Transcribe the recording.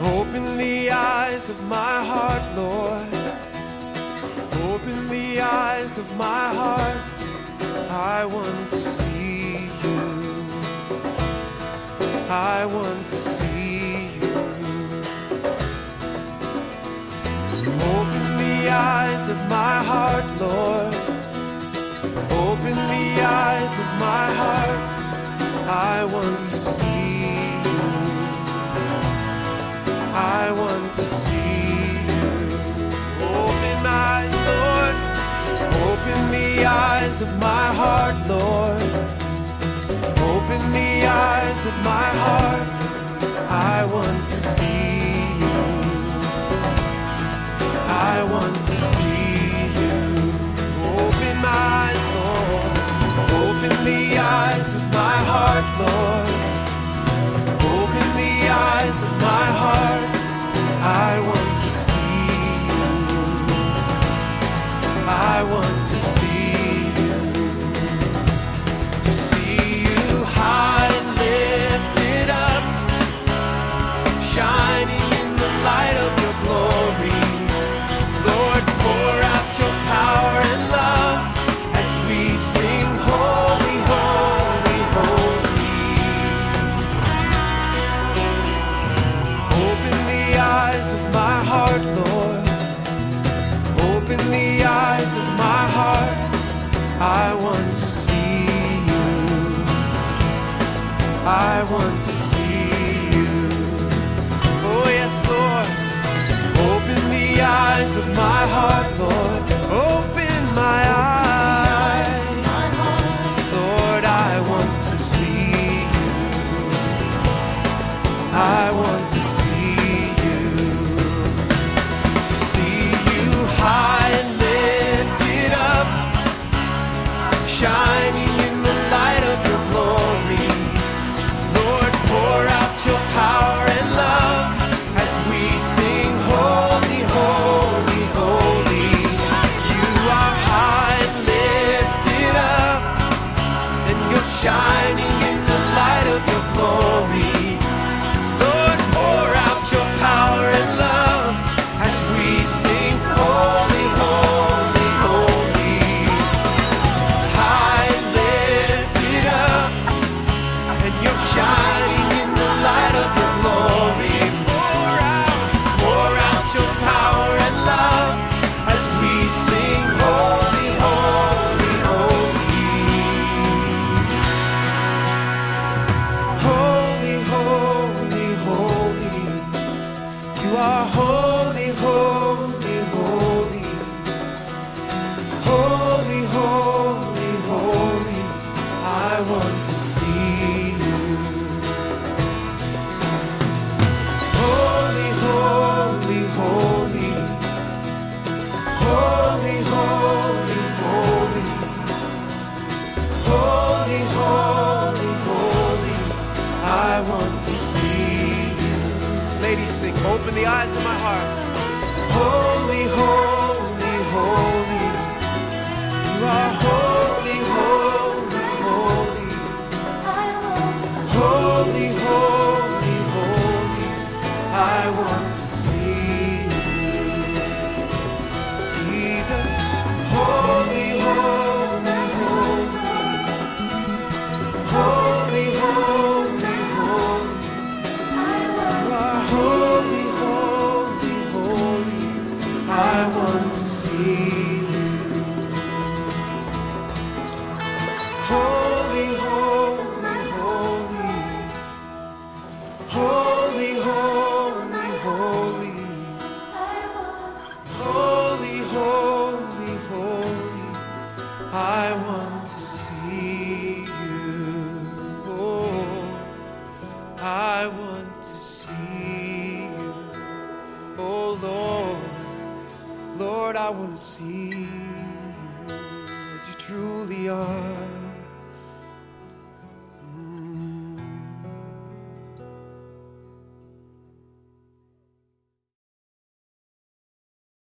Open the eyes of my heart, Lord. Open the eyes of my heart. I want to see you. I want to see you. Open the eyes of my heart, Lord. Open the eyes of my heart. I want to see you. I want to see you. Open my eyes, Lord. Open the eyes of my heart, Lord. Open the eyes of my heart. I want to see you. I want to see you. Open my eyes, Lord. Open the eyes of my heart, Lord. Open the eyes of my heart. I want to see you. I want to see you. To see you high and lifted up, shining in the light of your glory. Lord, pour out your power and love as we sing holy, holy, holy. Open the eyes of my heart, Lord. Open the eyes of my heart. I want to see you. I want to see you. Oh yes, Lord. Open the eyes of my heart, Lord. Open my eyes. Lord, I want to see you. I want to see you. To see you high and lifted up, shining in the light of your glory. Lord, pour out your power and love as we sing holy, holy, holy. You are high and lifted up, and you're shining in the light of your glory. Lord, pour out your power and love as we sing holy, holy, holy. High and lifted up, and you're shining in the light of your glory. Pour out your power and love as we sing holy, holy, holy. Holy, holy, holy. You are holy, holy, holy. Holy, holy, holy. I want to see you. Holy, holy, holy. Holy, holy, holy. Holy, holy, holy. I want to see you. Ladies, sing, open the eyes of my heart. Holy, holy, holy. You are holy, holy, holy. Holy, holy, holy. I want to see you. Jesus, holy, holy, holy. Holy, holy, holy. You are holy, holy, holy. I want to see you. Holy, holy, holy. Holy, holy, holy. Holy, holy, holy. I want to see you. Oh, I want to see you. Oh Lord, Lord, I want to see you as you truly are.